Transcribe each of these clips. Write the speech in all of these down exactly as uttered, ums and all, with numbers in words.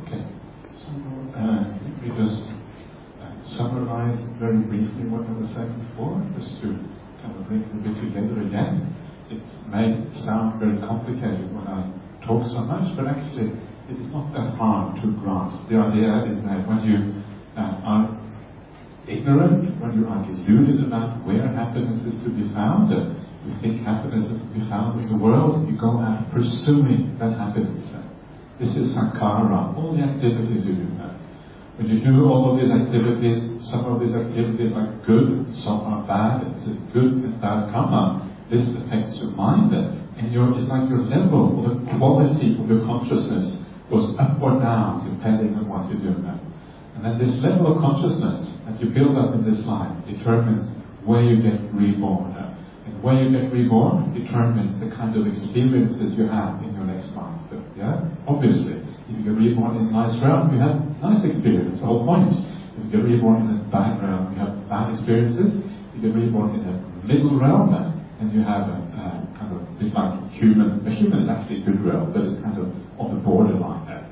Okay. So uh, let me just uh, summarize very briefly what I was saying before, just to kind of bring it a bit together again. It may sound very complicated when I talk so much, but actually it is not that hard to grasp. The idea is that when you uh, are ignorant, when you are deluded about where happiness is to be found, uh, you think happiness is to be found in the world, you go out pursuing that happiness. This is sankhara, all the activities you do now. When you do all of these activities, some of these activities are good, some are bad. This is good and bad karma. This affects your mind, and your, it's like your level or the quality of your consciousness goes up or down depending on what you do now. And then this level of consciousness that you build up in this life determines where you get reborn. And where you get reborn determines the kind of experiences you have in your next life. Yeah? Obviously, if you get reborn in a nice realm, you have nice experience, the whole point. If you get reborn in a bad realm, you have bad experiences. If you get reborn in a middle realm, and you have a, a kind of a bit like human. A human is actually a good realm, but it's kind of on the borderline there.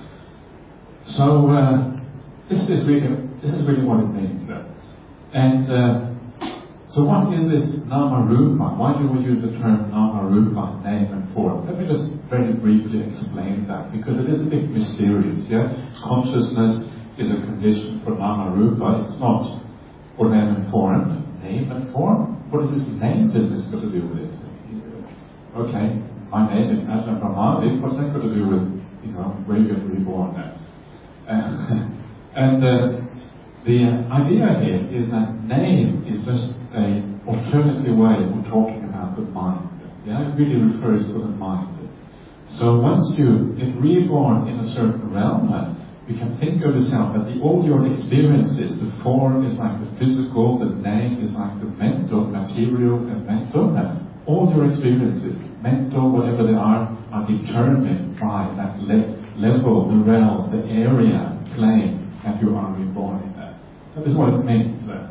So uh, this is really this is really what it means. Uh, and uh, so what is this nama rupa? Why do we use the term nama rupa, name and form? Let me just very briefly explain that, because it is a bit mysterious. Yeah, consciousness is a condition for nama rupa. It's not for name and form. Name and form. What is this name business got to do with it? Okay, my name is Adnan Brahmadi. What's that got to do with, you know, where you get reborn now? Uh, and uh, the idea here is that name is just an alternative way of talking about the mind. Yeah, it really refers to the mind. So once you get reborn in a certain realm, uh, you can think of yourself that the, all your experiences, the form is like the physical, the name is like the mental, material and mental. And all your experiences, mental, whatever they are, are determined by that le- level, the realm, the area, plane that you are reborn in. That is what it means. Uh.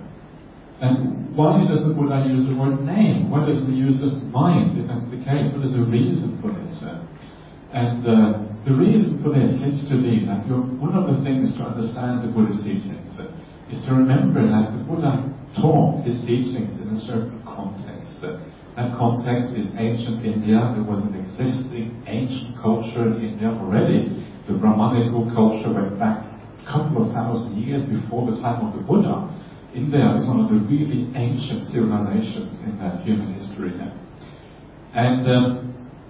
And why does the Buddha use the word name? Why doesn't he use just mind, if that's the case? What is the reason for this? Uh? And uh, the reason for this seems to be that you're, one of the things to understand the Buddha's teachings uh, is to remember that the Buddha taught his teachings in a certain context. Uh, that context is ancient India. There was an existing ancient culture in India already. The Brahmanical culture went back a couple of thousand years before the time of the Buddha. India is one of the really ancient civilizations in that human history. Uh. And um,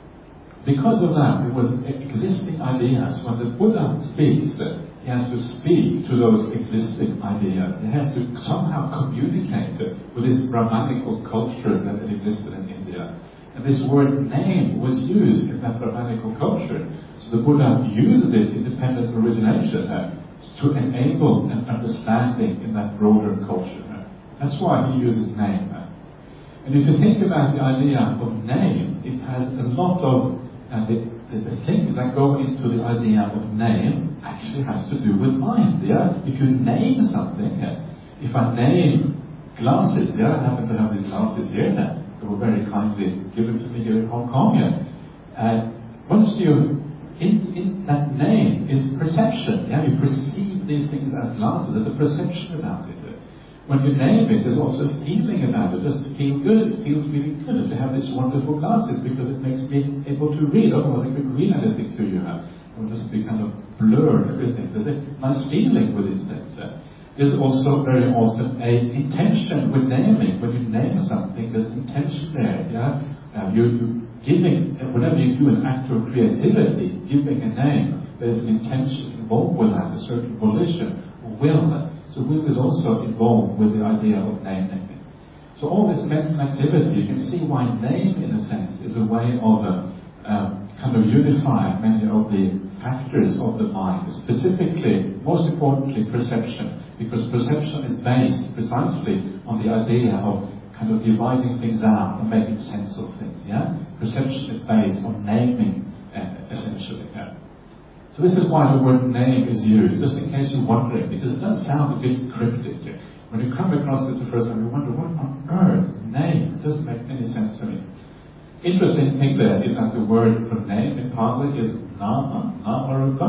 because of that, there was existing ideas. When the Buddha speaks, uh, he has to speak to those existing ideas. He has to somehow communicate uh, with this Brahmanical culture that existed in India. And this word name was used in that Brahmanical culture. So the Buddha uses it in dependent origination uh, to enable an understanding in that broader culture. Uh. That's why he uses name. Uh. And if you think about the idea of name, it has a lot of And the, the, the things that go into the idea of name actually has to do with mind. Yeah, if you name something, uh, if I name glasses, yeah, I happen to have these glasses here. Now. They were very kindly given to me here in Hong Kong. Yeah. Uh, once you in, in that name is perception. Yeah, you perceive these things as glasses. There's a perception about it. When you name it, there's also a feeling about it. It just feels good. It feels really good to have these wonderful glasses because it makes me able to read. Otherwise, I could read anything to you. It would just be kind of blurred, everything. There's a nice feeling with these things. There's also very often a intention with naming. When you name something, there's intention there. Yeah, uh, you, you giving whenever you do an act of creativity, giving a name, there's an intention involved with that, a certain volition, will. So will is also involved with the idea of naming. So all this mental activity, you can see why name, in a sense, is a way of uh, um, kind of unifying many of the factors of the mind, specifically, most importantly, perception, because perception is based precisely on the idea of kind of dividing things out and making sense of things. Yeah, perception is based on naming, uh, essentially. Yeah? So this is why the word name is used, just in case you're wondering, because it does sound a bit cryptic. When you come across this the first time, you wonder, what on earth? Name? It doesn't make any sense to me. Interesting thing there is that the word for name in Pali is nama, nama rupa.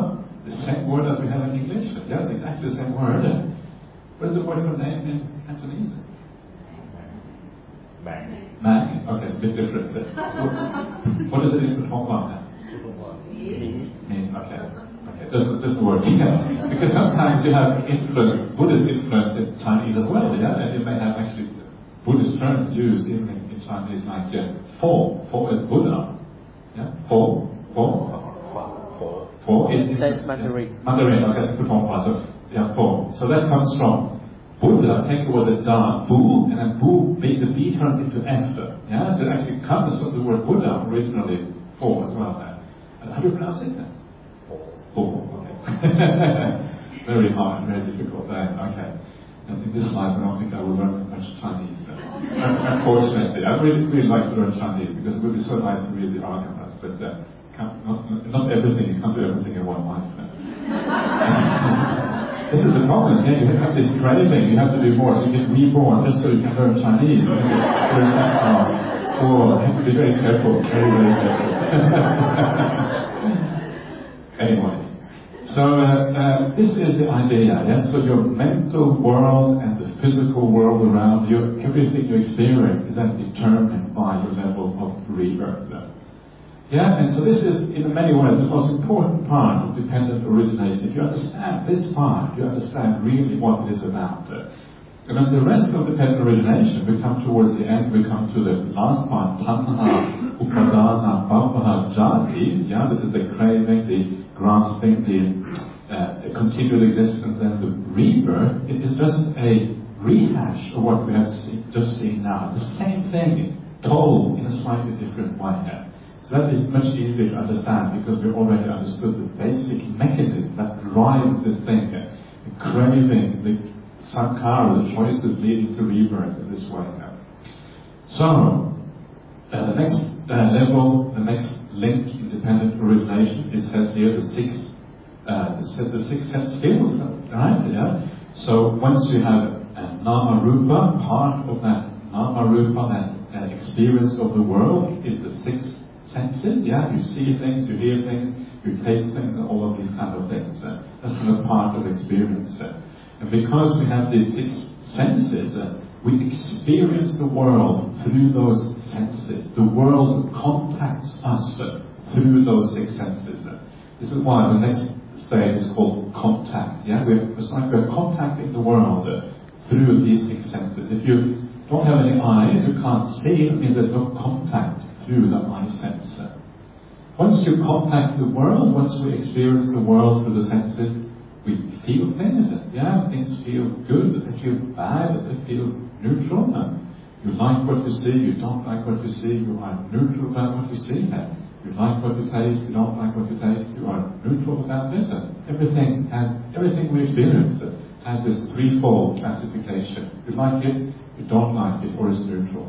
the same word as we have in English. Yes, exactly the same word. What is the word for name in Cantonese? Mang. Mang. Okay, it's a bit different. What is it in Putonghua? Ming. Okay. Okay, that's, that's the word. Yeah. Because sometimes you have influence, Buddhist influence in Chinese as well, yeah? And you may have actually Buddhist terms used in, in Chinese, like uh, Fo. Fo is Buddha. Yeah? Fo. Fo. Four. Fo. It, That's Mandarin. Mandarin, I guess, Putonghua. So, yeah, Fo. So that comes from Buddha, take the word Da, Bu, and then Bu, B, the B turns into F. Yeah? So it actually comes from the word Buddha originally, Fo as well. And how do you pronounce it then? Fo. Okay. Very hard, very difficult then. Okay. And in this life, I don't think I will learn much Chinese. Uh, unfortunately, I really, really like to learn Chinese because it would be so nice to read the arguments, but uh, can't, not, not everything, you can't do everything in one life. This is the problem. Yeah, you have this craving, you have to do more, so you get reborn just so you can learn Chinese. Oh, you have to be very careful, very, very careful. Anyway. So uh, uh, this is the idea, yes? So your mental world and the physical world around you, everything you experience is then determined by your level of rebirth. Yeah, and so this is, in many ways, the most important part of dependent origination. If you understand this part, you understand really what it is about. And then the rest of dependent origination, we come towards the end, we come to the last part, tanha, upadana, bhava, jati. Yeah, this is the craving, the grasping, the uh, continued existence, and the rebirth. It is just a rehash of what we have see, just seen now. The same thing, told in a slightly different way here. So that is much easier to understand because we already understood the basic mechanism that drives this thing, the craving, the sankhara, the choices leading to rebirth in this way. So, uh, the next uh, level, the next link in dependent origination is has here the six, uh, the, the six sense field, right? Yeah. So once you have a nama rupa, part of that nama rupa, that uh, experience of the world is the six senses. Yeah, you see things, you hear things, you taste things, and all of these kind of things. Uh, that's kind of part of experience. Uh, and because we have these six senses, uh, we experience the world through those senses. The world contacts us uh, through those six senses. Uh, this is why the next stage is called contact. Yeah, we're, it's like we're contacting the world uh, through these six senses. If you don't have any eyes, you can't see. It means there's no contact through the eye sense. Uh, once you contact the world, once we experience the world through the senses, we feel things. Yeah, things feel good, they feel bad, they feel neutral. And you like what you see, you don't like what you see, you are neutral about what you see. And you like what you taste, you don't like what you taste, you are neutral about it. And everything has, everything we experience has this threefold classification. You like it, you don't like it, or it's neutral.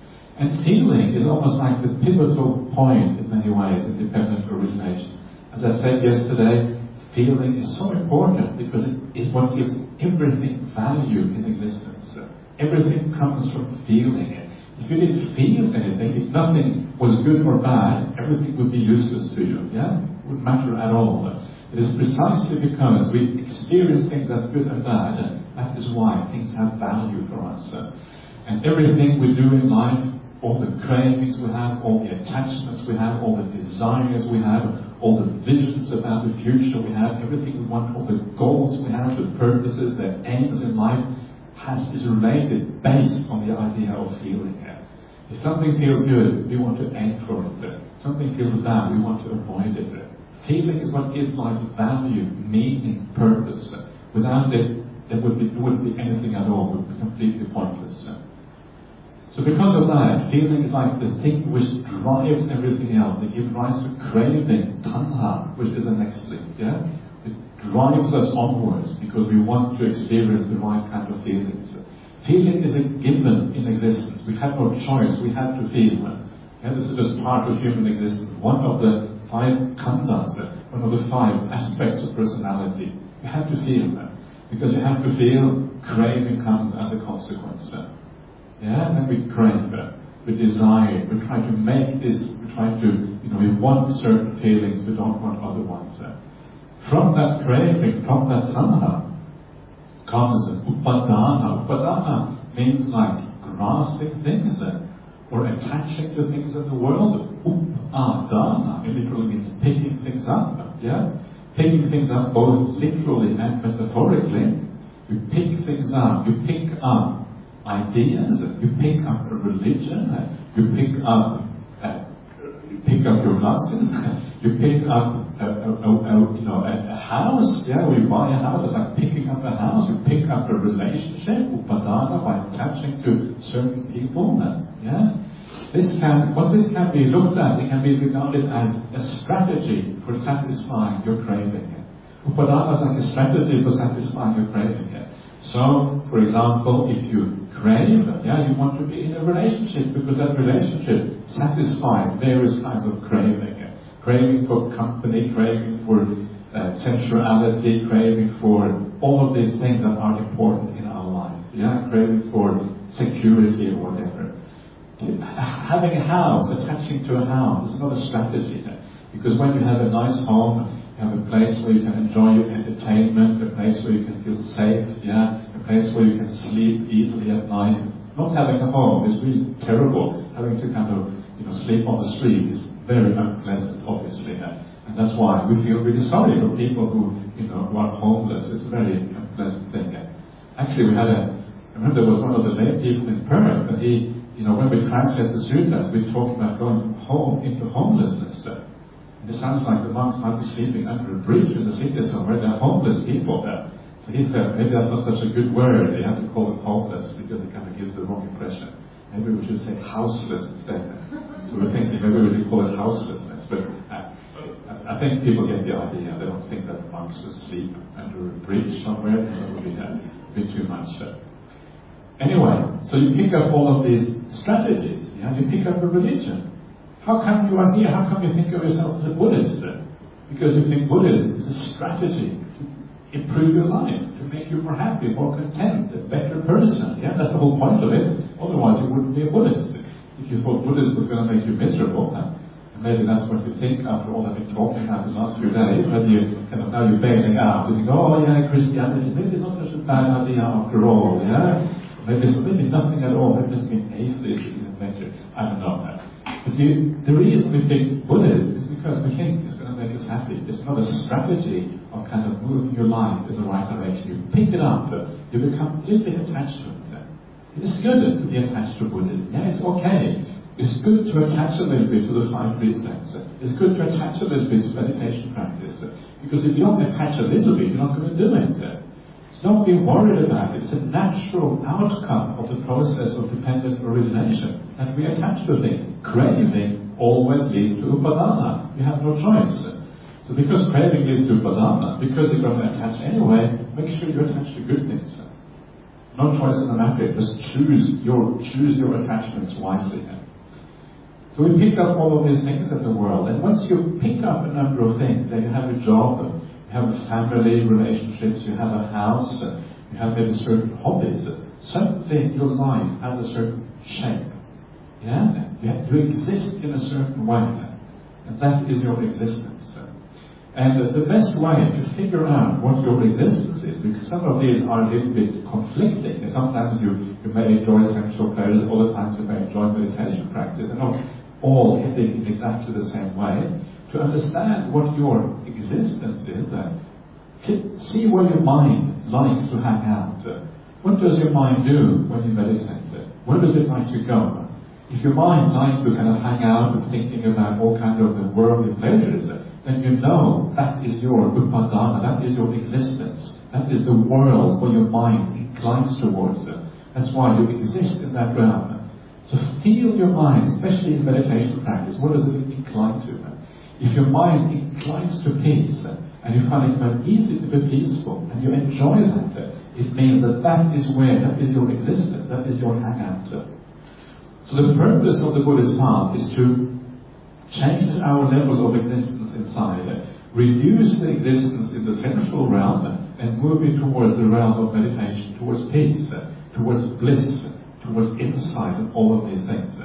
And feeling is almost like the pivotal point in many ways in dependent origination. As I said yesterday, feeling is so important because it is what gives everything value in existence. Everything comes from feeling it. If you didn't feel anything, if nothing was good or bad, everything would be useless to you. Yeah? It wouldn't matter at all. It is precisely because we experience things as good and bad, and that is why things have value for us. And everything we do in life, all the cravings we have, all the attachments we have, all the desires we have, all the visions about the future we have, everything we want, all the goals we have, the purposes, the aims in life, has is related based on the idea of feeling. If something feels good, we want to aim for it. If something feels bad, we want to avoid it. Feeling is what gives life value, meaning, purpose. Without it, there would be, there wouldn't be anything at all. It would be completely pointless. So because of that, feeling is like the thing which drives everything else. It gives rise to craving, tanha, which is the next link. Yeah? It drives us onwards because we want to experience the right kind of feelings. Feeling is a given in existence. We have no choice. We have to feel. Yeah, this is just part of human existence. One of the five khandhas, one of the five aspects of personality. You have to feel that. Because you have to feel, craving comes as a consequence. Yeah, and we crave, we desire, we try to make this, we try to, you know, we want certain feelings, we don't want other ones. From that craving, from that tanha, comes upadana. Upadana means like grasping things or attaching to things in the world. Upadana, it literally means picking things up. Yeah? Picking things up both literally and metaphorically. You pick things up. You pick up ideas. You pick up a religion. You pick up uh, you pick up your glasses. You pick up a, a, a, a, you know, a, a house. Yeah, we buy a house. It's like picking up a house. You pick up a relationship, upadana, by attaching to certain people. Yeah, this can what this can be looked at. It can be regarded as a strategy for satisfying your craving. Upadana is like a strategy for satisfying your craving. So, for example, if you crave, yeah, you want to be in a relationship because that relationship satisfies various kinds of craving. Craving for company, craving for uh, sensuality, craving for all of these things that are important in our life. Yeah, craving for security or whatever. Having a house, attaching to a house, is not a strategy. Because when you have a nice home, you have a place where you can enjoy your entertainment, a place where you can feel safe, yeah, a place where you can sleep easily at night. Not having a home is really terrible. Having to kind of, you know, sleep on the street is very unpleasant, obviously. Yeah? And that's why we feel really sorry for people who, you know, who are homeless. It's a very unpleasant thing. Yeah? Actually, we had a, I remember there was one of the lay people in Perth, and he, you know, when we translate the sutras, we talk about going from home into homelessness. Uh, and it sounds like the monks might be sleeping under a bridge in the city somewhere. They're homeless people there. So he felt maybe that's not such a good word. They have to call them homeless because it kind of gives the wrong impression. Maybe we should say houseless instead. So we're thinking maybe we should call it houselessness. But uh, I think people get the idea. They don't think that monks sleep under a bridge somewhere. That would be a bit too much. Uh, Anyway, so you pick up all of these strategies, yeah? You pick up a religion. How come you are here? How come you think of yourself as a Buddhist? Because you think Buddhism is a strategy to improve your life, to make you more happy, more content, a better person. Yeah, that's the whole point of it. Otherwise, you wouldn't be a Buddhist. If you thought Buddhism was going to make you miserable, huh? And maybe that's what you think after all I've been talking about the last few days, when you kind of now you're bailing out, you think, oh yeah, Christianity, maybe not such a bad idea after all, yeah? Maybe it's maybe nothing at all, maybe just being atheist is better. I don't know that. But the, the reason we pick Buddhism is because we think it's going to make us happy. It's not a strategy of kind of moving your life in the right direction. You pick it up, you become a little bit attached to it. It is good to be attached to Buddhism. Yeah, it's okay. It's good to attach a little bit to the five precepts. It's good to attach a little bit to meditation practice. Because if you don't attach a little bit, you're not going to do it. Don't be worried about it. It's a natural outcome of the process of dependent origination. And we attach to things. Craving always leads to upadana. You have no choice. So because craving leads to upadana, because you're going to attach anyway, make sure you attach to good things. No choice in the matter. Just choose your choose your attachments wisely. So we pick up all of these things in the world. And once you pick up a number of things, then you have a job, you have a family, relationships, you have a house, you have maybe certain hobbies. Suddenly your life has a certain shape. Yeah? You, have, you exist in a certain way. And that is your existence. And the best way to figure out what your existence is, because some of these are a little bit conflicting. Sometimes you, you may enjoy sexual pleasure, other times you may enjoy meditation practice. They're not all heading in exactly the same way. To understand what your existence is, uh, see where your mind likes to hang out. Uh, what does your mind do when you meditate? Uh, where does it like to go? If your mind likes to kind of hang out and thinking about all kind of the worldly pleasures, uh, then you know that is your upadana, that is your existence. That is the world where your mind inclines towards. Uh, that's why you exist in that realm. So feel your mind, especially in meditation practice, what does it incline to? If your mind inclines to peace, and you find it very easy to be peaceful, and you enjoy that, it means that that is where, that is your existence, that is your hangout. So the purpose of the Buddhist path is to change our level of existence inside, reduce the existence in the sensual realm, and move it towards the realm of meditation, towards peace, towards bliss, towards insight, and all of these things.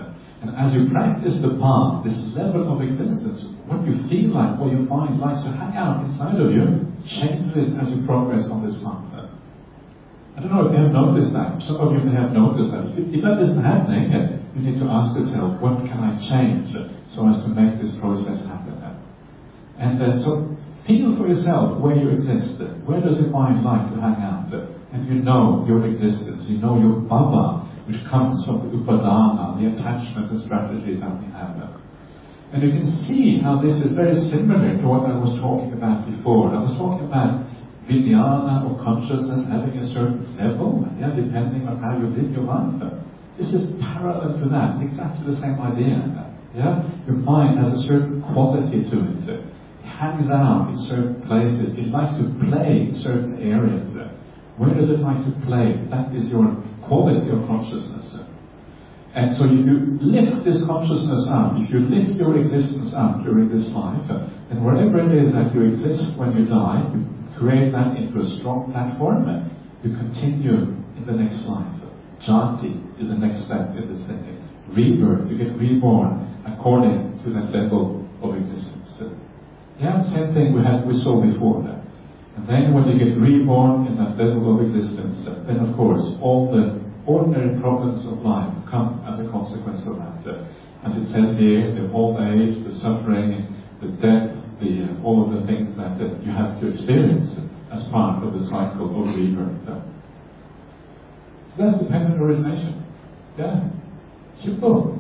And as you practice the path, this level of existence, what you feel like, what you find likes to hang out inside of you, changes as you progress on this path. I don't know if you have noticed that. Some of you may have noticed that. If, if that isn't happening, you need to ask yourself, what can I change so as to make this process happen? And uh, so feel for yourself where you exist. Where does your mind like to hang out? And you know your existence. You know your bhava, which comes from the upadana, the attachment and strategies that we have. And you can see how this is very similar to what I was talking about before. I was talking about vijnana or consciousness having a certain level, yeah, depending on how you live your life. This is parallel to that, exactly the same idea. Yeah? Your mind has a certain quality to it. It hangs out in certain places. It likes to play in certain areas. Where does it like to play? That is your quality of consciousness. And so if you lift this consciousness up, if you lift your existence up during this life, then wherever it is that you exist when you die, you create that into a strong platform, you continue in the next life. Janti is the next step in this thing. Rebirth, you get reborn according to that level of existence. Yeah, same thing we had we saw before that. And then when you get reborn in that level of existence, then of course all the ordinary problems of life come as a consequence of that. As it says here, the old age, the suffering, the death, the, uh, all of the things that uh, you have to experience as part of the cycle of rebirth. Uh. So that's dependent origination. Yeah. Simple.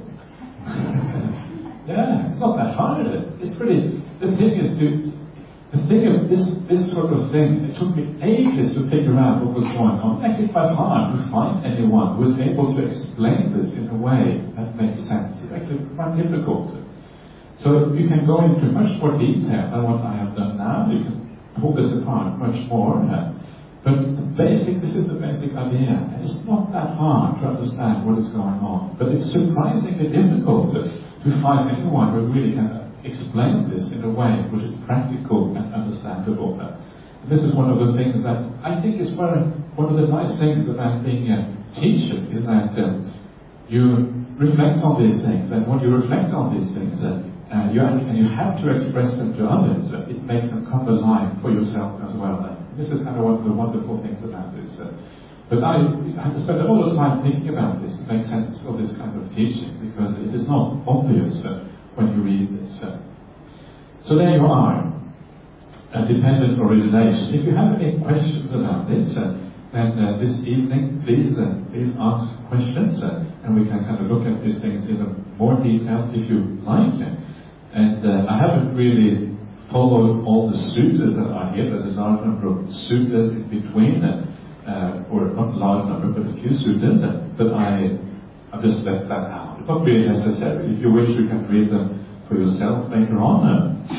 Yeah, it's not that hard. It's pretty... The thing is to... The thing of this, this sort of thing, it took me ages to figure out what was going on. It's actually quite hard to find anyone who was able to explain this in a way that makes sense. It's actually quite difficult. So you can go into much more detail than what I have done now. You can pull this apart much more. Uh, but the basic, this is the basic idea. And it's not that hard to understand what is going on. But it's surprisingly difficult to, to find anyone who really can explain this in a way which is practical and understandable. Uh, and this is one of the things that I think is one, one of the nice things about being a teacher, is that uh, you reflect on these things. And when you reflect on these things, uh, Uh, you have, and you have to express them to others, uh, it makes them come alive for yourself as well. Uh, this is kind of one of the wonderful things about this. Uh, but I, I have spent a lot of time thinking about this to make sense of this kind of teaching, because it is not obvious uh, when you read this. Uh. So there you are, uh, dependent origination. If you have any questions about this, uh, then uh, this evening, please, uh, please ask questions, uh, and we can kind of look at these things in more detail if you like. Uh. And uh, I haven't really followed all the sutras that are here. There's a large number of sutras in between, uh, or not a large number, but a few sutras. Uh, but I, I've just left that out. It's not really necessary. If you wish, you can read them for yourself later on. Uh,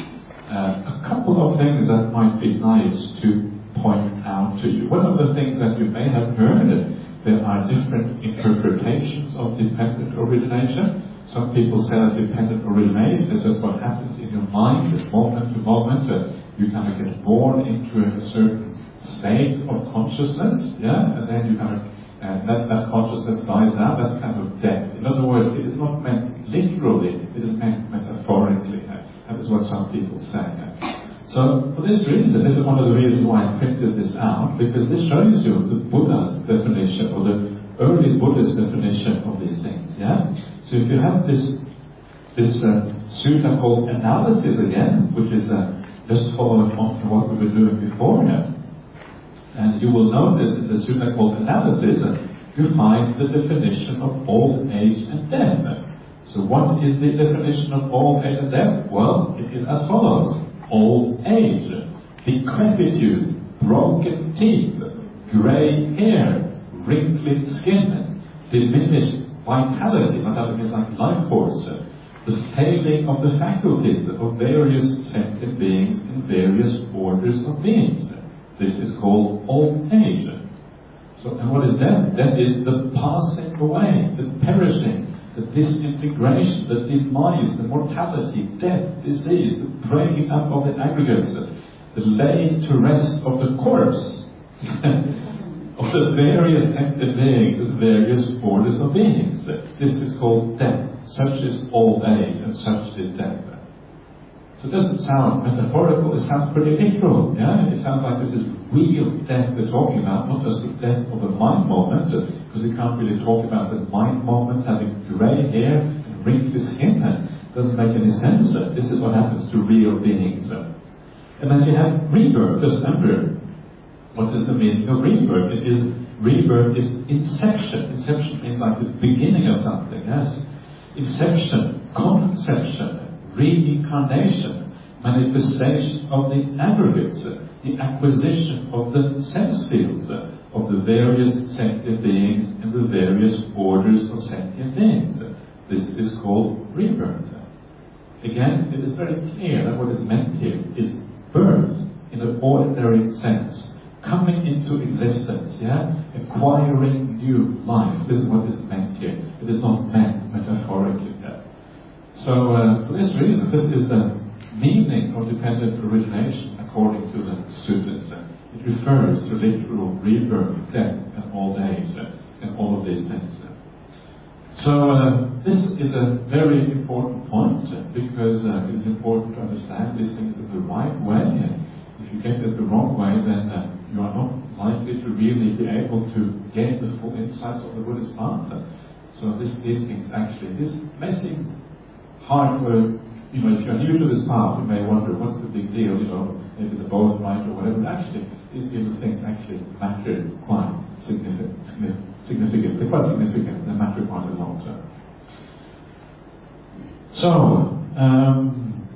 uh, a couple of things that might be nice to point out to you. One of the things that you may have heard, uh, there are different interpretations of dependent origination. Some people say that dependent origination is just what happens in your mind, it's moment to moment. Uh, you kind of get born into a certain state of consciousness, yeah, and then you kind of, and that, that consciousness dies down. That's kind of death. In other words, it is not meant literally, it is meant metaphorically. Uh, that is what some people say. Uh. So, for this reason, this is one of the reasons why I printed this out, because this shows you the Buddha's definition, or the early Buddhist definition of these things, yeah? So if you have this this uh, sutta called analysis again, which is uh, just following on from what we were doing before here, and you will notice in the sutta called analysis, uh, you find the definition of old age and death. So what is the definition of old age and death? Well, it is as follows. Old age, decrepitude, broken teeth, grey hair, wrinkled skin, diminished vitality, vitality is like life force, the failing of the faculties of various sentient beings in various orders of beings. This is called old age. So, and what is death? Death is the passing away, the perishing, the disintegration, the demise, the mortality, death, disease, the breaking up of the aggregates, the laying to rest of the corpse of the various sentient beings, the various orders of beings. This is called death. such is old age and such is death. So it doesn't sound metaphorical, it sounds pretty literal. Yeah? It sounds like this is real death we're talking about, not just the death of a mind moment, because we can't really talk about the mind moment having grey hair and wrinkly skin. It doesn't make any sense. This is what happens to real beings. And then you have rebirth. Just remember, what is the meaning of rebirth? It is rebirth is inception. Inception means like the beginning of something. Yes, inception, conception, reincarnation, manifestation of the aggregates, the acquisition of the sense fields of the various sentient beings and the various orders of sentient beings. This is called rebirth. Again, it is very clear that what is meant here is birth in an ordinary sense, coming into existence, yeah, acquiring new life. This is what is meant here. It is not meant metaphorically. Yeah. So, uh, for this reason, this is the meaning of dependent origination according to the sutras. It refers to literal rebirth, death, and old age, and all of these things. So, uh, this is a very important point, because uh, it is important to understand these things in the right way. If you get it the wrong way, then uh, you are not likely to really be able to gain the full insights of the Buddhist path. So, this, these things actually, this may seem hard for, you know, if you're new to this path, you may wonder, what's the big deal, you know, maybe the both right or whatever. Actually, these little things actually matter quite significant, significant. They're quite significant, they matter quite a lot. So, um,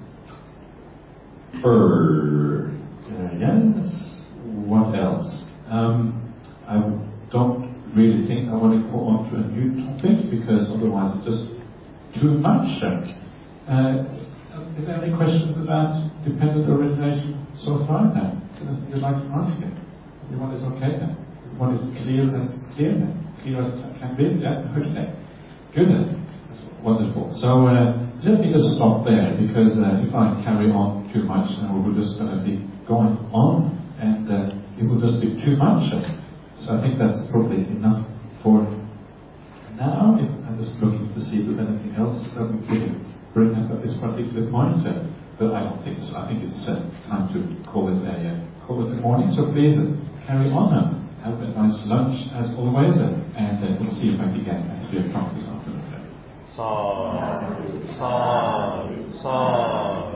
for, uh, yes, what else? Um, I don't really think I want to go on to a new topic, because otherwise it's just too much. Uh, are there any questions about dependent origination so far now? Anything you'd like to ask it? Everyone is okay now? Everyone is clear as clear now? Clear as can be? Yeah? Okay. Good. That's wonderful. So uh, let me just stop there, because uh, if I carry on too much, then we're just going to be going on, and uh, it will just be too much. So I think that's probably enough for now. If I'm just looking to see if there's anything else that we could bring up at this particular point, uh, but I don't think so. I think it's uh, time to call it a uh, call it a morning. So please uh, carry on. Uh, have a nice lunch as always, uh, and uh, we'll see you back again at three o'clock this afternoon. Sa, sa, sa.